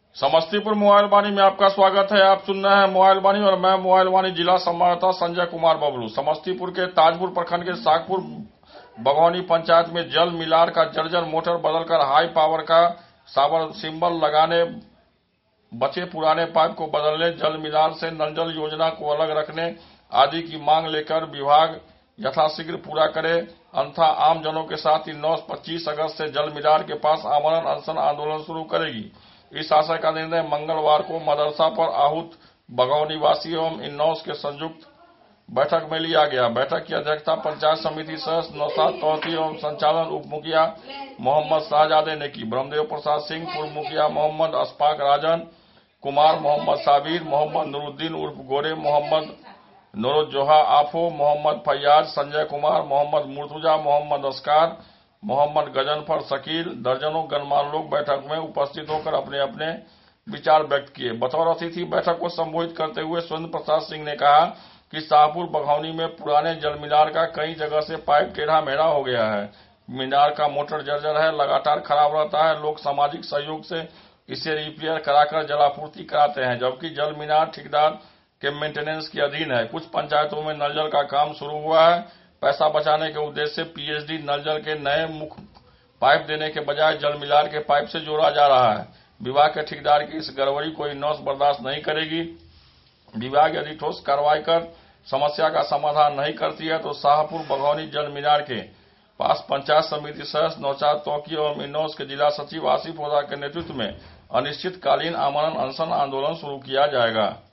Samastipur mobile वाणी में आपका स्वागत है। आप सुन रहे हैं मोबाइल वाणी और मैं मोबाइल वाणी जिला संवाददाता संजय कुमार बबलू। समस्तीपुर के ताजपुर प्रखंड के सागपुर बघौनी पंचायत में जल मिलार का जर्जर मोटर बदलकर हाई पावर का साबर सिंबल लगाने, बचे पुराने पाइप को बदलने, जल मिलार से नल जल योजना को अलग रखने आदि की मांग लेकर विभाग यथाशीघ्र पूरा करे, अन्यथा आम जनों के साथ इन 25 अगस्त से जल मिलार के पास आमरण अनशन आंदोलन शुरू करेगी। इस आशय का निर्णय मंगलवार को मदरसा पर आहूत बघौनी वासी एवं इन्नौस के संयुक्त बैठक में लिया गया। बैठक की अध्यक्षता पंचायत समिति सदस्य नौशाद तौती एवं संचालन उप मुखिया मोहम्मद शाहजादे ने की। ब्रह्मदेव प्रसाद सिंह, पूर्व मुखिया मोहम्मद अशफाक राजन कुमार, मोहम्मद साबिर, मोहम्मद नूरुद्दीन उर्फ गोरे, मोहम्मद नूरुज्जोहा आफो, मोहम्मद फैयाज, संजय कुमार, मोहम्मद मुर्तुजा, मोहम्मद अस्कार, मोहम्मद गजनफर शकील, दर्जनों गणमान्य लोग बैठक में उपस्थित होकर अपने अपने विचार व्यक्त किए। बतौर अतिथि बैठक को संबोधित करते हुए सुरेंद्र प्रसाद सिंह ने कहा कि शाहपुर बघौनी में पुराने जल मीनार का कई जगह से पाइप टेढ़ा मेढ़ा हो गया है। मीनार का मोटर जर्जर है, लगातार खराब रहता है। लोग सामाजिक सहयोग से इसे रिपेयर कराकर जलापूर्ति कराते हैं, जबकि जल मीनार ठेकेदार के मेंटेनेंस के अधीन है। कुछ पंचायतों में नल जल का काम शुरू हुआ है। पैसा बचाने के उद्देश्य से पीएचडी नल जल के नए मुख्य पाइप देने के बजाय जल मिलार के पाइप से जोड़ा जा रहा है। विभाग के ठेकेदार की इस गड़बड़ी को इन्नौस बर्दाश्त नहीं करेगी। विभाग यदि ठोस कार्रवाई कर समस्या का समाधान नहीं करती है तो शाहपुर बघौनी जल मीनार के पास पंचायत समिति सदस्य नौशाद तौकी एवं इन्नौस के जिला सचिव आसिफ ओझा के नेतृत्व में अनिश्चितकालीन आमरण अनशन आंदोलन शुरू किया जाएगा।